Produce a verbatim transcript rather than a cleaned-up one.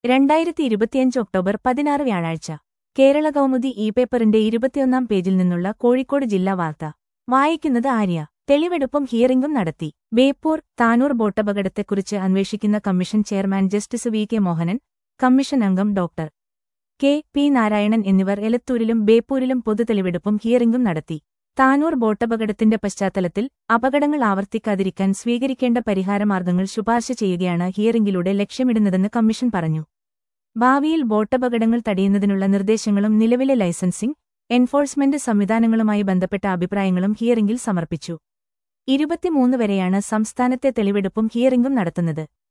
രണ്ടായിരത്തി ഇരുപത്തിയഞ്ച് ഒക്ടോബർ പതിനാറ് വ്യാഴാഴ്ച കേരള കൗമുദി ഇ പേപ്പറിന്റെ ഇരുപത്തിയൊന്നാം പേജിൽ നിന്നുള്ള കോഴിക്കോട് ജില്ലാ വാർത്ത വായിക്കുന്നത് ആര്യ. തെളിവെടുപ്പും ഹിയറിംഗും നടത്തി. ബേപ്പൂർ താനൂർ ബോട്ടപകടത്തെക്കുറിച്ച് അന്വേഷിക്കുന്ന commission chairman justice V K Mohanan, commission അംഗം ഡോക്ടർ കെ പി നാരായണൻ എന്നിവർ എലത്തൂരിലും ബേപ്പൂരിലും പൊതുതെളിവെടുപ്പും ഹിയറിംഗും നടത്തി. താനൂർ ബോട്ടപകടത്തിന്റെ പശ്ചാത്തലത്തിൽ അപകടങ്ങൾ ആവർത്തിക്കാതിരിക്കാൻ സ്വീകരിക്കേണ്ട പരിഹാരമാർഗ്ഗങ്ങൾ ശുപാർശ ചെയ്യുകയാണ് ഹിയറിംഗിലൂടെ ലക്ഷ്യമിടുന്നതെന്ന് കമ്മീഷൻ പറഞ്ഞു. ഭാവിയിൽ ബോട്ടപകടങ്ങൾ തടയുന്നതിനുള്ള നിർദ്ദേശങ്ങളും നിലവിലെ ലൈസൻസിംഗ്, എൻഫോഴ്സ്മെന്റ് സംവിധാനങ്ങളുമായി ബന്ധപ്പെട്ട അഭിപ്രായങ്ങളും ഹിയറിംഗിൽ സമർപ്പിച്ചു. ഇരുപത്തിമൂന്ന് വരെയാണ് സംസ്ഥാനത്തെ തെളിവെടുപ്പും ഹിയറിംഗും നടത്തുന്നത്.